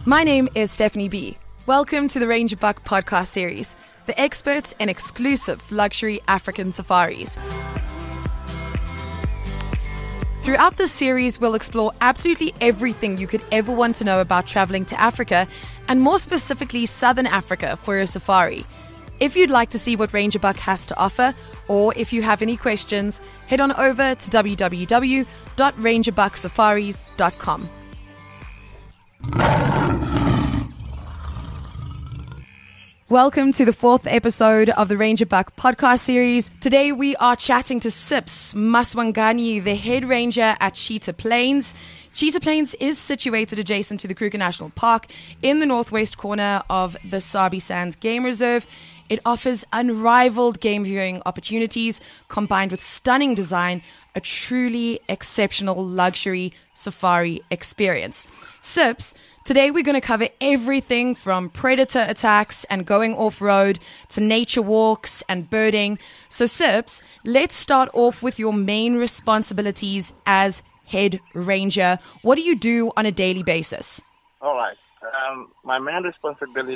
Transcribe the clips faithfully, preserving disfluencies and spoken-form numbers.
My name is Stephanie B. Welcome to the Ranger Buck podcast series, the experts in exclusive luxury African safaris. Throughout this series, we'll explore absolutely everything you could ever want to know about traveling to Africa, and more specifically Southern Africa for a safari. If you'd like to see what Ranger Buck has to offer, or if you have any questions, head on over to w w w dot ranger buck safaris dot com. Welcome to the fourth episode of the Ranger Buck podcast series. Today we are chatting to Sips Maswanganyi, the head ranger at Cheetah Plains. Cheetah Plains is situated adjacent to the Kruger National Park in the northwest corner of the Sabi Sands Game Reserve. It offers unrivaled game viewing opportunities combined with stunning design, a truly exceptional luxury safari experience. Sips, today we're going to cover everything from predator attacks and going off-road to nature walks and birding. So Sips, let's start off with your main responsibilities as head ranger. What do you do on a daily basis? All right. Um, my main responsibility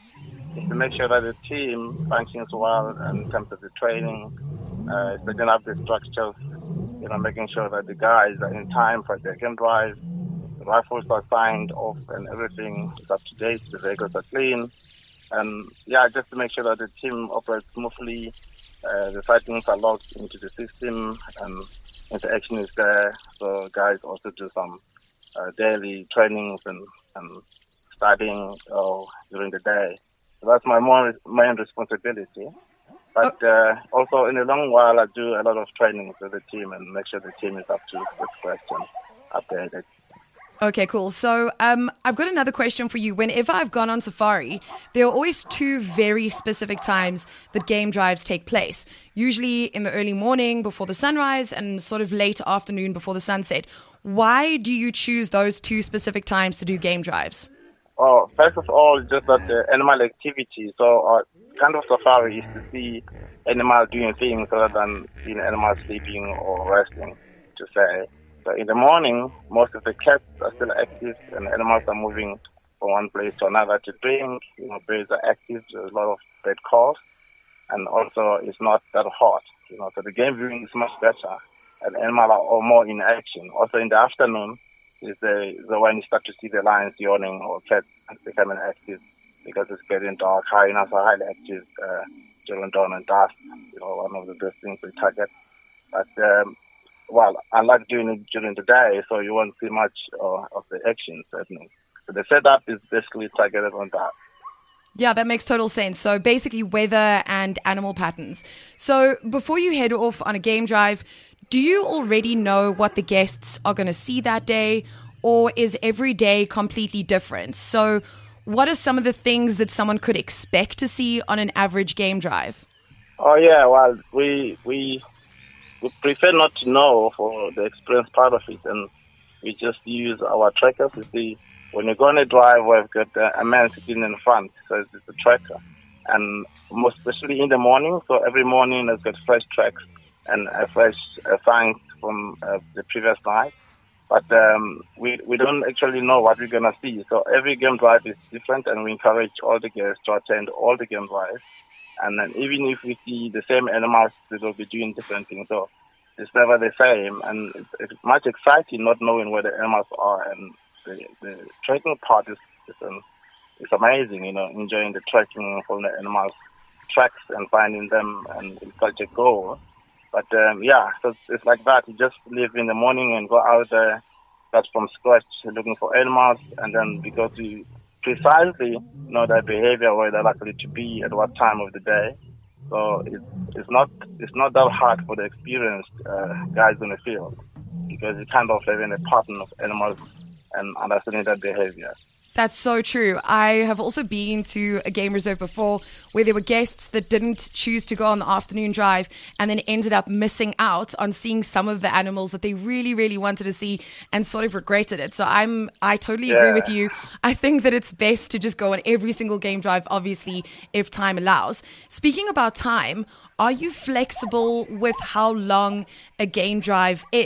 is to make sure that the team functions well in terms of the training, uh, setting up the structures, you know, making sure that the guys are in time for their game drive, the rifles are signed off and everything is up to date, the vehicles are clean. And yeah, just to make sure that the team operates smoothly, uh, the sightings are logged into the system and interaction is there. So guys also do some uh, daily trainings and, and studying uh, during the day. So that's my more, main responsibility. But uh, also in the long while, I do a lot of training with the team and make sure the team is up to the question, updated. Okay, cool. So um, I've got another question for you. Whenever I've gone on safari, there are always two very specific times that game drives take place. Usually in the early morning before the sunrise and sort of late afternoon before the sunset. Why do you choose those two specific times to do game drives? Oh, first of all, just that the animal activity. So our kind of safari is to see animals doing things rather than seeing animals sleeping or resting, to say. So in the morning, most of the cats are still active and animals are moving from one place to another to drink. You know, birds are active. There's a lot of bird calls. And also, it's not that hot. You know, so the game viewing is much better. And animals are more in action. Also in the afternoon, is the, the when you start to see the lions yawning or cats becoming active because it's getting dark. Hyenas are highly active uh, during dawn and dusk. You know, one of the best things we target. But, um, well, I like doing it during the day, so you won't see much uh, of the action, certainly. So the setup is basically targeted on that. Yeah, that makes total sense. So basically weather and animal patterns. So before you head off on a game drive, do you already know what the guests are going to see that day, or is every day completely different? So what are some of the things that someone could expect to see on an average game drive? Oh, yeah, well, we we, we prefer not to know for the experience part of it, and we just use our trackers to see. When you go on a drive, we've got a man sitting in front, so it's a tracker. And most especially in the morning, so every morning there's got fresh tracks and a fresh uh, finds from uh, the previous night. But um, we we don't actually know what we're going to see. So every game drive is different, and we encourage all the guests to attend all the game drives. And then even if we see the same animals, they will be doing different things. So it's never the same. And it's, it's much exciting not knowing where the animals are. And the, the trekking part is, is, um, is amazing, you know, enjoying the trekking from the animals' tracks and finding them, and it's such a goal. But um, yeah, so it's, it's like that. You just leave in the morning and go out there, start from scratch, looking for animals, and then because you precisely know their behavior, where they're likely to be at what time of the day. So it's it's not it's not that hard for the experienced uh, guys in the field because you kind of live in a pattern of animals and understanding their behavior. That's so true. I have also been to a game reserve before where there were guests that didn't choose to go on the afternoon drive and then ended up missing out on seeing some of the animals that they really, really wanted to see and sort of regretted it. So I'm, I totally agree Yeah. with you. I think that it's best to just go on every single game drive, obviously, if time allows. Speaking about time, are you flexible with how long a game drive is?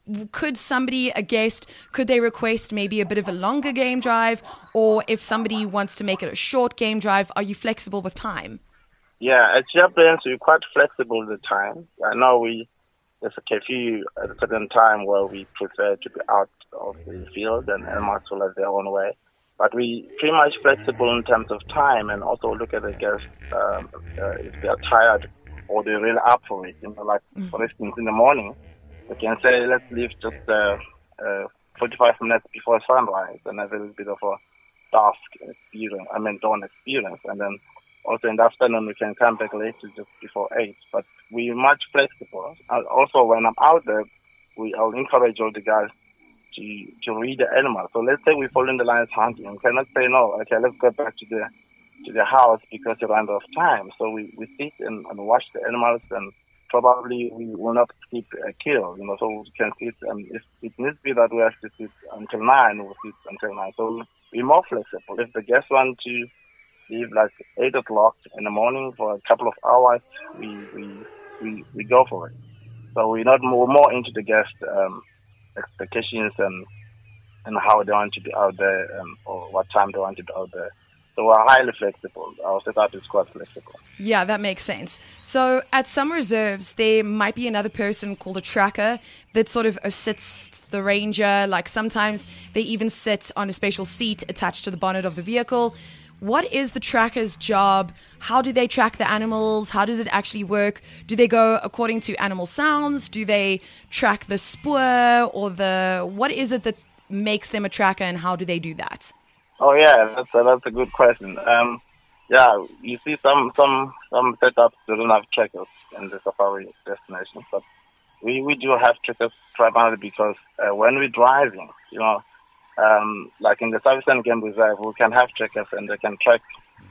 could somebody, a guest, could they request maybe a bit of a longer game drive? Or if somebody wants to make it a short game drive, are you flexible with time? Yeah, at JetBrains, we're quite flexible with the time. I know we there's a curfew at a certain time where we prefer to be out of the field and animals will have their own way. But we pretty much flexible in terms of time and also look at the guests um, uh, if they're tired or they're really up for it. You know, like, mm-hmm. for instance, in the morning, we can say, let's leave just uh, uh, forty-five minutes before sunrise and have a little bit of a dusk experience, I mean, dawn experience. And then also in the afternoon, we can come back later just before eight. But we're much flexible. And also, when I'm out there, we I'll encourage all the guys to to read the animals. So let's say we fall in the lion's hunting. We cannot say, no, okay, let's go back to the to the house because we run out of time. So we, we sit and, and watch the animals, and probably we will not skip a kill, you know, so we can sit, and if it needs to be that we have to sit until nine, we'll sit until nine. So we're more flexible. If the guests want to leave like eight o'clock in the morning for a couple of hours, we we, we, we go for it. So we're not more, more into the guest um, expectations and and how they want to be out there, um, or what time they want to be out there. So we're highly flexible. Our setup is quite flexible. Yeah, that makes sense. So at some reserves, there might be another person called a tracker that sort of assists the ranger. Like sometimes they even sit on a special seat attached to the bonnet of the vehicle. What is the tracker's job? How do they track the animals? How does it actually work? Do they go according to animal sounds? Do they track the spoor or the... What is it that makes them a tracker, and how do they do that? Oh yeah, that's a, that's a good question. Um, yeah, you see some some some setups they don't have trackers in the safari destinations, but we, we do have trackers primarily because uh, when we're driving, you know, um, like in the Southern Game Reserve, we can have trackers and they can track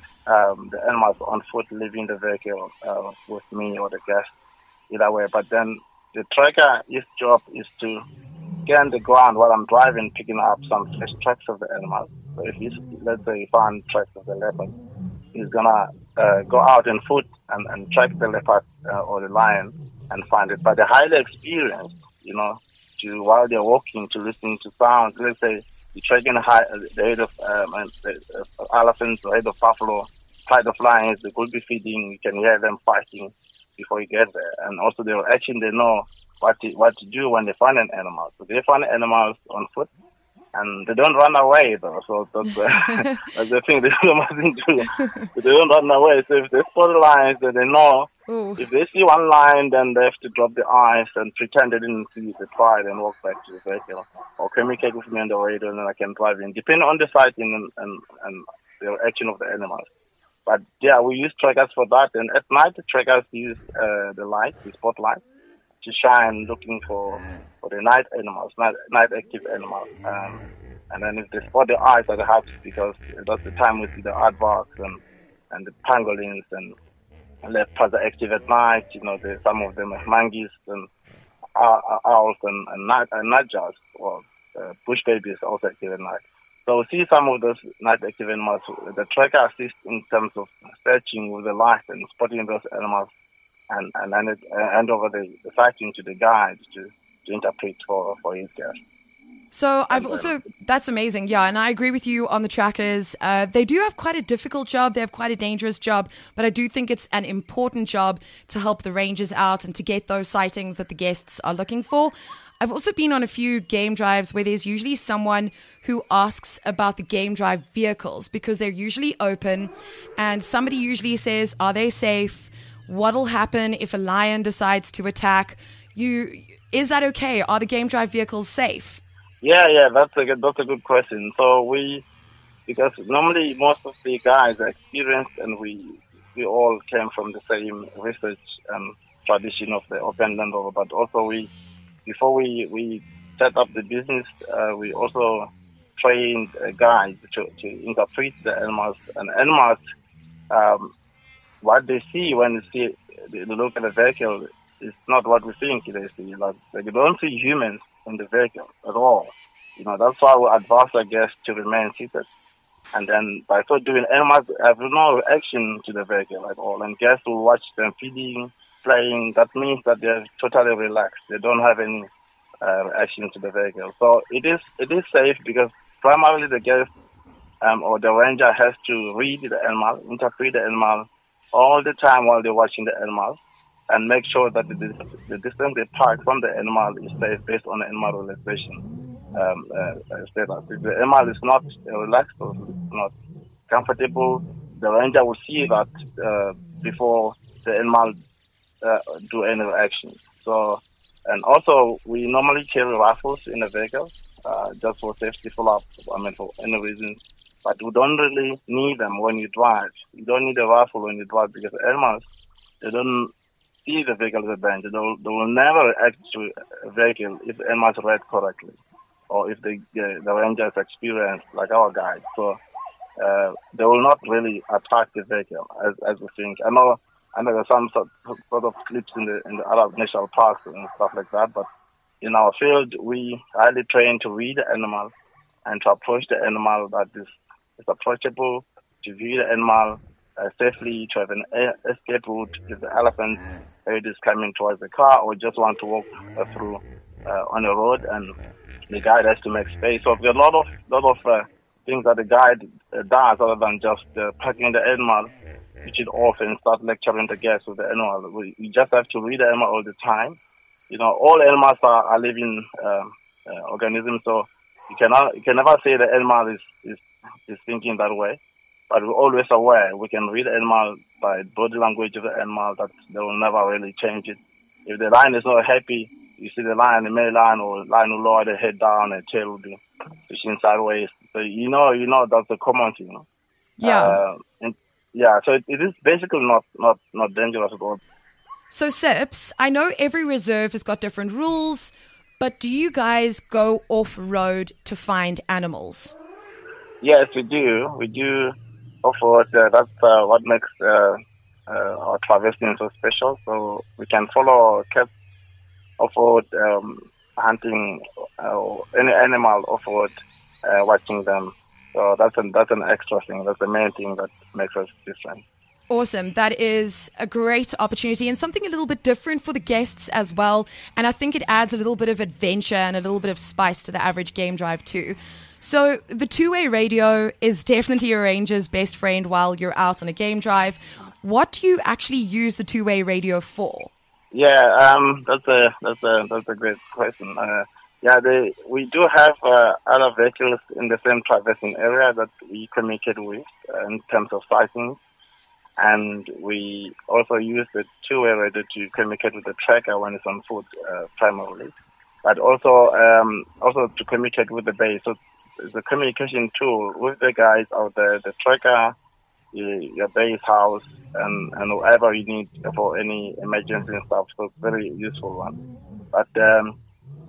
um, the animals on foot leaving the vehicle uh, with me or the guest, either way. But then the tracker, his job is to get on the ground while I'm driving, picking up some fresh tracks of the animals. So if he's, let's say, he found tracks of the leopard, he's gonna uh, go out on foot and, and track the leopard uh, or the lion and find it. But they're highly experienced, you know, to while they're walking, to listen to sounds. Let's say you're tracking high, the head of um, the, uh, elephants, the head of buffalo, side of lions. They could be feeding. You can hear them fighting before you get there. And also their action, they know what to, what to do when they find an animal. So they find animals on foot, and they don't run away though. So that's, uh, that's the thing they mustn't do. So they don't run away. So if they spot lions, then they know. Ooh. If they see one lion, then they have to drop the eyes and pretend they didn't see the pride and walk back to the vehicle, or communicate with me on the radio, and then I can drive in, depending on the sighting and, and, and the action of the animals. But yeah, we use trackers for that, and at night the trackers use uh, the light, the spotlight, to shine, looking for, for the night animals, night, night active animals. Um, and then if they spot the eyes at the house, because that's the time we see the aardvarks and, and the pangolins and, and leopards are active at night. You know, the, some of them are monkeys and uh, owls and, and, night, and nightjars, or uh, bush babies also active at night. So we see some of those night active animals. The tracker assists in terms of searching with the light and spotting those animals, and and then it, uh, hand over the, the sighting to the guide to, to interpret for, for his guest. So I've also, that's amazing. Yeah, and I agree with you on the trackers. Uh, they do have quite a difficult job. They have quite a dangerous job, but I do think it's an important job to help the rangers out and to get those sightings that the guests are looking for. I've also been on a few game drives where there's usually someone who asks about the game drive vehicles because they're usually open, and somebody usually says, are they safe? What'll happen if a lion decides to attack? You, is that okay? Are the game drive vehicles safe? Yeah, yeah, that's a good, that's a good question. So we, because normally most of the guys are experienced, and we we all came from the same research and tradition of the open Land Rover, but also we, before we, we set up the business, uh, we also trained a guide to, to interpret the animals. And animals, um, what they see when they see they look at the vehicle is not what we think they see. Like, they don't see humans in the vehicle at all. You know, that's why we advise our guests to remain seated. And then by so doing, animals have no reaction to the vehicle at all. And guests will watch them feeding, playing. That means that they're totally relaxed. They don't have any uh, reaction to the vehicle. So it is it is safe because primarily the guest um, or the ranger has to read the animal, interpret the animal all the time while they're watching the animal, and make sure that the, the distance they park from the animal is safe based on the animal relaxation um, uh, status. If the animal is not uh, relaxed or not comfortable, the ranger will see that uh, before the animal uh, do any action. So, and also we normally carry rifles in the vehicle uh, just for safety follow-up. I mean, for any reason. But we don't really need them when you drive. You don't need a rifle when you drive because the animals, they don't see the vehicle as a danger. They will, they will never react to a vehicle if the animals read correctly or if the, the, the ranger is experienced like our guide. So uh, they will not really attack the vehicle as, as we think. I know, I know there's some sort, sort of clips in the in the Arab national parks and stuff like that, but in our field, we highly train to read the animal and to approach the animal that is is approachable, to view the animal uh, safely, to have an a- escape route if the elephant is coming towards the car or just want to walk uh, through uh, on the road, and the guide has to make space. So there are a lot of lot of uh, things that the guide uh, does other than just uh, packing the animal, switch it off and start lecturing the guests with the animal. We, we just have to read the animal all the time. You know, all animals are, are living um, uh, organisms, so you cannot you can never say the animal is, is is thinking that way, but we're always aware. We can read the animal by body language of the animal that they will never really change it. If the lion is not happy, you see the lion, the male lion or lion will lower the head down and tail will be pushing sideways. So you know, you know that's a common thing. You know? Yeah. Uh, and yeah, so it, it is basically not, not, not dangerous at all. So Sips, I know every reserve has got different rules, but do you guys go off-road to find animals? Yes, we do. We do off-road. Uh, that's uh, what makes uh, uh, our traversing so special. So we can follow cats off-road, um, hunting uh, any animal off-road, uh, watching them. So that's an, that's an extra thing. That's the main thing that makes us different. Awesome. That is a great opportunity and something a little bit different for the guests as well. And I think it adds a little bit of adventure and a little bit of spice to the average game drive too. So the two-way radio is definitely a ranger's best friend while you're out on a game drive. What do you actually use the two-way radio for? Yeah, um, that's a that's a that's a great question. Uh, yeah, they, we do have uh, other vehicles in the same traversing area that we communicate with uh, in terms of sightings. And we also use the two-way radio to communicate with the tracker when it's on foot, uh, primarily, but also um, also to communicate with the base. So it's a communication tool with the guys out there, the tracker, your, your base house, and, and whatever you need for any emergency and stuff. So it's a very useful one. But um,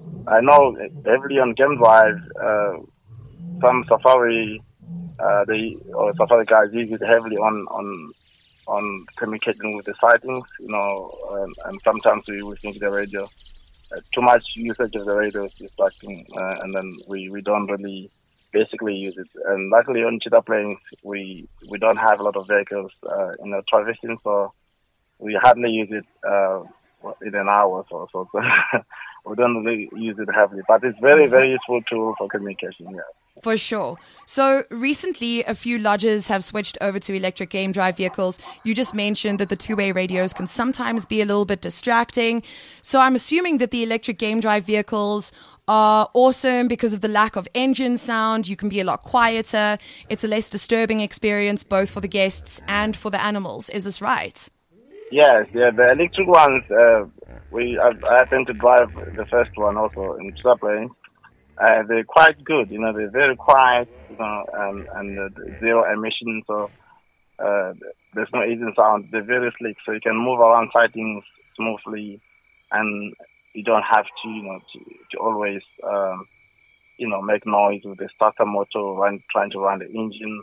I know heavily on game drive, uh, some Safari, uh, they or Safari guys use it heavily on on. on communicating with the sightings, you know, um, and sometimes we, we think the radio, uh, too much usage of the radio is distracting, uh, and then we, we don't really basically use it. And luckily on Cheetah Plains, we we don't have a lot of vehicles uh, in the traversing, so we hardly use it uh, in an hour or so. So we don't really use it heavily, but it's very, very useful tool for communication, yeah. For sure. So recently, a few lodges have switched over to electric game drive vehicles. You just mentioned that the two-way radios can sometimes be a little bit distracting. So I'm assuming that the electric game drive vehicles are awesome because of the lack of engine sound. You can be a lot quieter. It's a less disturbing experience both for the guests and for the animals. Is this right? Yes, yeah, the electric ones, uh, we I, I tend to drive the first one also in Cheetah Plains. Uh, they're quite good, you know, they're very quiet, you know, and, and uh, zero emission, so uh, there's no engine sound. They're very slick, so you can move around sightings smoothly, and you don't have to, you know, to, to always, um, you know, make noise with the starter motor, run, trying to run the engine.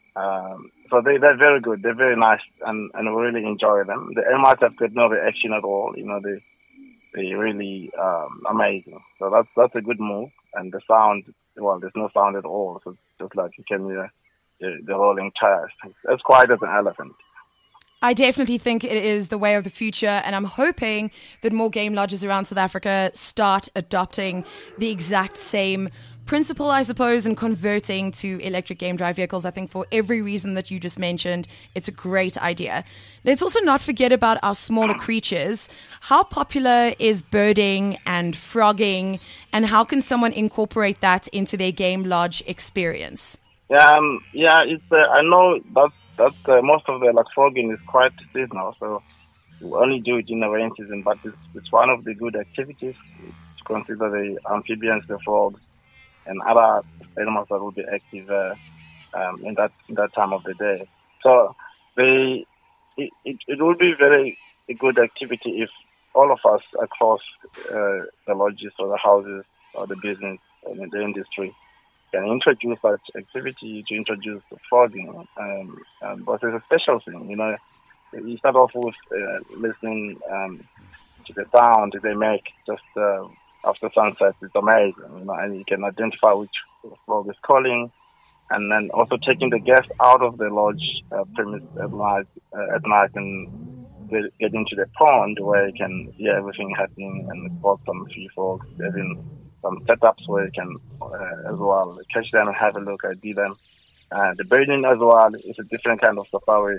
Um, so they, they're very good, they're very nice, and, and we really enjoy them. The animals have got no reaction at all, you know, they, they're really um, amazing. So that's, that's a good move. And the sound, well, there's no sound at all. So it's just like you can hear the, the rolling tires. As quiet as an elephant. I definitely think it is the way of the future, and I'm hoping that more game lodges around South Africa start adopting the exact same principle, I suppose, and converting to electric game drive vehicles. I think for every reason that you just mentioned, it's a great idea. Let's also not forget about our smaller creatures. How popular is birding and frogging, and how can someone incorporate that into their game lodge experience? Yeah, um, yeah, it's. Uh, I know that that uh, most of the like frogging is quite seasonal, so we only do it in the rain season. But it's it's one of the good activities to consider the amphibians, the frogs, and other animals that will be active uh, um, in that in that time of the day. So they it it, it will be very a good activity if all of us across uh, the lodges or the houses or the business and the industry can introduce that activity, to introduce the frogging. Um, um, but it's a special thing, you know. You start off with uh, listening um, to the sound they make just uh, after sunset. It's amazing, you know, and you can identify which frog is calling, and then also taking the guests out of the lodge uh, premise at night, uh, at night and get, get into the pond where you can hear everything happening and spot some few frogs, having some setups where you can uh, as well catch them and have a look, I D them. Uh, the birding as well is a different kind of safari.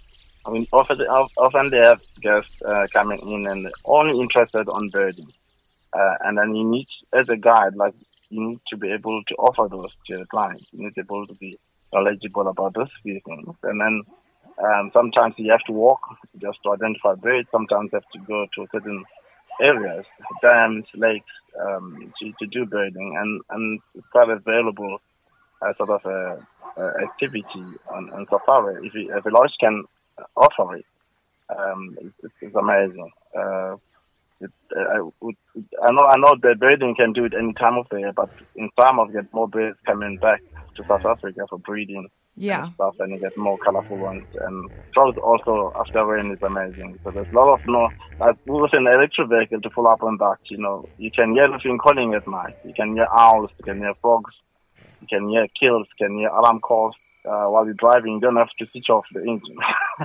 I mean, often, often they have guests uh, coming in and only interested on birding. Uh, and then you need, as a guide, like you need to be able to offer those to your clients. You need to be able to be knowledgeable about those few things. And then um, sometimes you have to walk just to identify birds. Sometimes you have to go to certain areas, dams, lakes, um, to, to do birding. And, and it's quite available as sort of a, a activity on, on safari. If, you, if a lodge can offer it, um, it's, it's amazing. Uh, it, I, would, I know I know the birding can do it any time of the year, but in summer you get more birds coming back to South Africa for breeding yeah. and stuff, and you get more colorful ones. And frogs also after rain is amazing. So there's a lot of no. Like with an electric vehicle to follow up on that, you know, you can hear everything calling at night. You can hear owls, you can hear frogs, you can hear kills, you can hear alarm calls. Uh, while you're driving, you don't have to switch off the engine.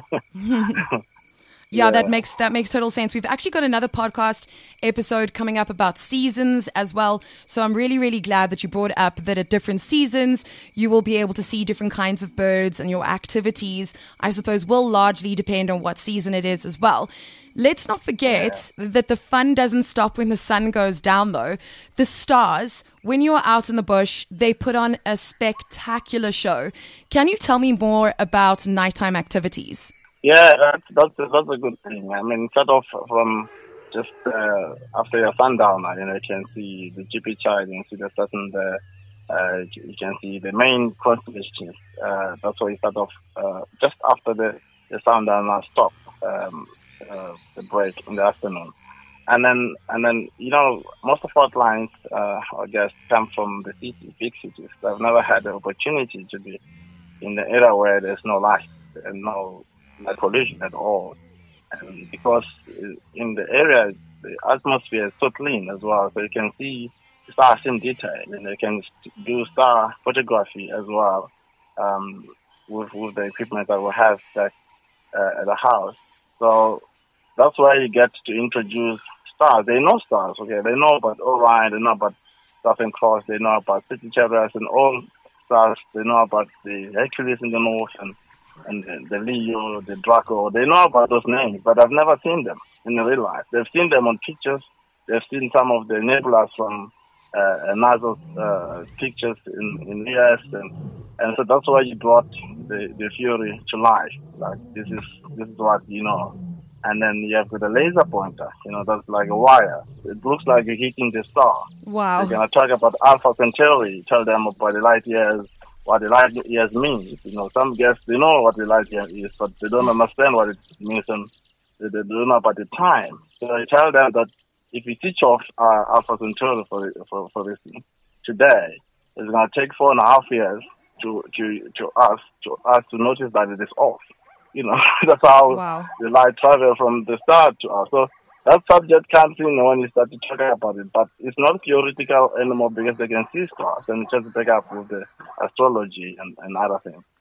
yeah, yeah, that makes that makes total sense. We've actually got another podcast episode coming up about seasons as well. So I'm really, really glad that you brought up that at different seasons, you will be able to see different kinds of birds, and your activities, I suppose, will largely depend on what season it is as well. Let's not forget yeah. that the fun doesn't stop when the sun goes down, though. The stars, when you're out in the bush, they put on a spectacular show. Can you tell me more about nighttime activities? Yeah, that's, that's, that's a good thing. I mean, start off from just uh, after your sundown, you know, you can see the G P child, you can see the certain, the, uh, you can see the main constellations. Uh, that's why you start off uh, just after the, the sundown and stop. Um, Uh, the break in the afternoon, and then and then you know most of our clients, uh, I guess, come from the city, big cities. They've never had the opportunity to be in the area where there's no light and no light pollution at all, and because in the area the atmosphere is so clean as well, so you can see stars in detail, and you can do star photography as well um, with with the equipment that we have back uh, at the house. So that's why you get to introduce stars. They know stars, okay? They know about Orion, they know about Southern Cross, they know about Sagittarius and all stars. They know about the Hercules in the north and, and the, the Leo, the Draco. They know about those names, but I've never seen them in real life. They've seen them on pictures. They've seen some of the nebulas from uh, NASA's uh, pictures in, in the U S, and, and so that's why you brought the, the Fury to life. Like, this is, this is what you know. And then you have got a laser pointer, you know, that's like a wire. It looks like you're hitting the star. Wow. You're going to talk about Alpha Centauri, tell them about the light years, what the light years means. You know, some guests, they know what the light year is, but they don't understand what it means, and they, they don't know about the time. So I tell them that if you switch off uh, Alpha Centauri for, for, for this thing today, it's going to take four and a half years to, to, to us, to us to notice that it is off. You know, that's how wow. the light travels from the star to us. So that subject comes in when you start to talk about it, but it's not theoretical anymore because they can see stars and just pick up with the astrology and, and other things.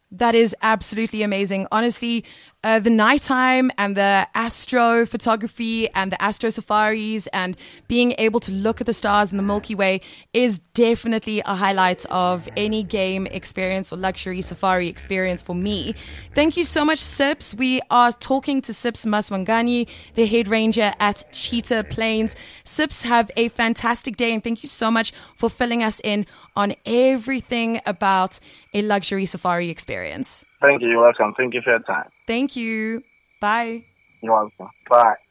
That is absolutely amazing. Honestly, uh, the nighttime and the astro photography and the astro safaris and being able to look at the stars in the Milky Way is definitely a highlight of any game experience or luxury safari experience for me. Thank you so much, Sips. We are talking to Sips Maswanganyi, the head ranger at Cheetah Plains. Sips, have a fantastic day, and thank you so much for filling us in on everything about a luxury safari experience. Thank you. You're welcome. Thank you for your time. Thank you. Bye. You're welcome. Bye.